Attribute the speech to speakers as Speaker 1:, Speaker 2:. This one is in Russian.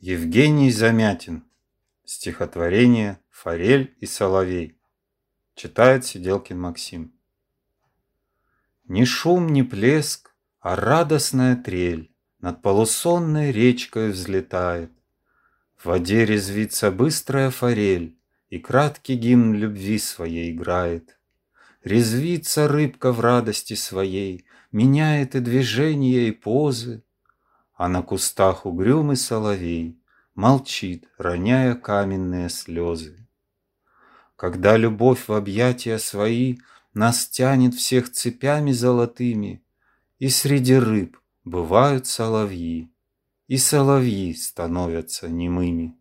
Speaker 1: Евгений Замятин. Стихотворение «Форель и соловей». Читает Сиделкин Максим. Ни шум, ни плеск, а радостная трель Над полусонной речкой взлетает. В воде резвится быстрая форель И краткий гимн любви своей играет. Резвится рыбка в радости своей, Меняет и движения, и позы, А на кустах угрюмый соловей Молчит, роняя каменные слезы. Когда любовь в объятия свои Нас тянет всех цепями золотыми, И среди рыб бывают соловьи, И соловьи становятся немыми.